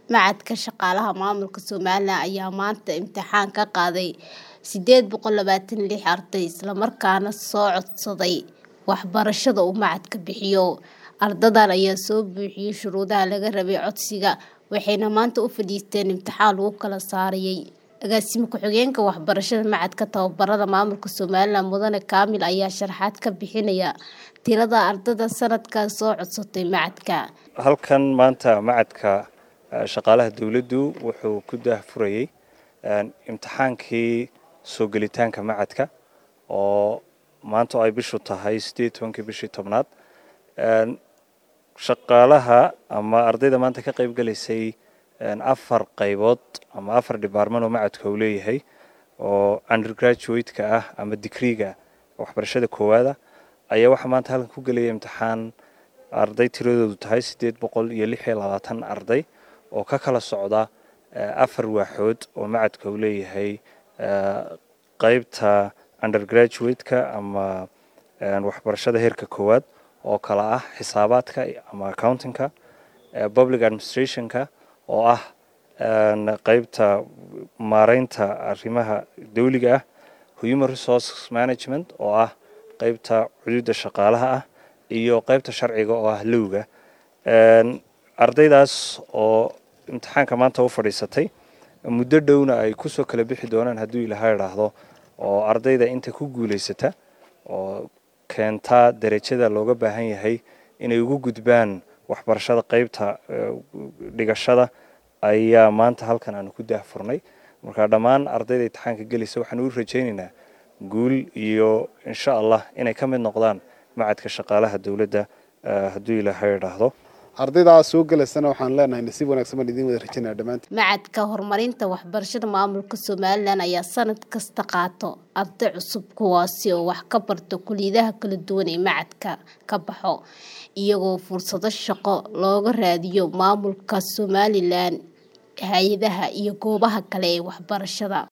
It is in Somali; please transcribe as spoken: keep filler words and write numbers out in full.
Macadka shaqaalaha maamulka Somaliland ayaa maanta imtixaan ka qaaday sideed boqol labatan iyo lix arday isla markaana soo codsaday waxbarashada uu macadka bixiyo. Ardaydan ayaa soo buuxiyay shuruudaha laga rabay codsiga waxayna maanta u fadhiisteen imtixaan lagu kala saarayay. Agaasime ku-xigeenka waxbarashada macadka tababarada maamulka Somaliland Mudane Kaamil ayaa sharaxaad ka bixinaya tirada ardayda sanadkan soo codsatay macadka. Halkan maanta macadka shaqaalaha dawladdu wuxuu ku daahfurayay imtixaankii soo gelitaanka macadka oo maanta ay bishu tahay sideed iyo toban bishii tobnaad. Shaqaalaha ama ardayda maanta ka qayb galaysay afar qaybood ama afar department oo macadka uu leeyahay oo undergraduate-ka ah ama degree-ga waxbarashada koowaad ayaa waxa maanta halkan ku galaya imtixaan arday tiradoodu tahay sideed boqol iyo lix iyo labaatan arday oo ka kala socda afar waaxood oo macadka uu leeyahay qaybta undergraduate-ka ama waxbarashada heerka koowaad oo kala ah xisaabaadka ama accounting-ka, public administration-ka oo ah qaybta maareynta arrimaha dawliga ah, human resource management oo ah qaybta xuduudda shaqaalaha ah iyo qaybta sharciga oo ah lowga. Ardaydaas oo imtixaanka maanta u fadhiisatay muddo dhowna ay ku soo kala bixi doonaan haddii Ilaahay yiraahdo oo ardayda inta ku guuleysata oo keenta darajada looga baahan yahay inay ugu gudbaan waxbarashada qaybta dhigashada ayaa maanta halkan aan ku daahfurnay. Marka dhammaan ardayda imtixaanka galaysa waxaan u rajaynaynaa guul iyo insha Allah inay ka mid noqdaan macadka shaqaalaha dawladda haddii Ilaahay yiraahdo. ardayda soo galaysana waxaan leenahay nasiib wanaagsan baan idin wada rajaynaa dhamaantiin. Macadka horumarinta waxbarashada maamulka Somaliland ayaa sanad kasta qaato arday cusub kuwaasi oo wax ka barta kulliyadaha kala duwan ee macadka ka baxo iyagoo fursado shaqo looga raadiyo maamulka Somaliland hay'adaha iyo goobaha kale ee waxbarashada.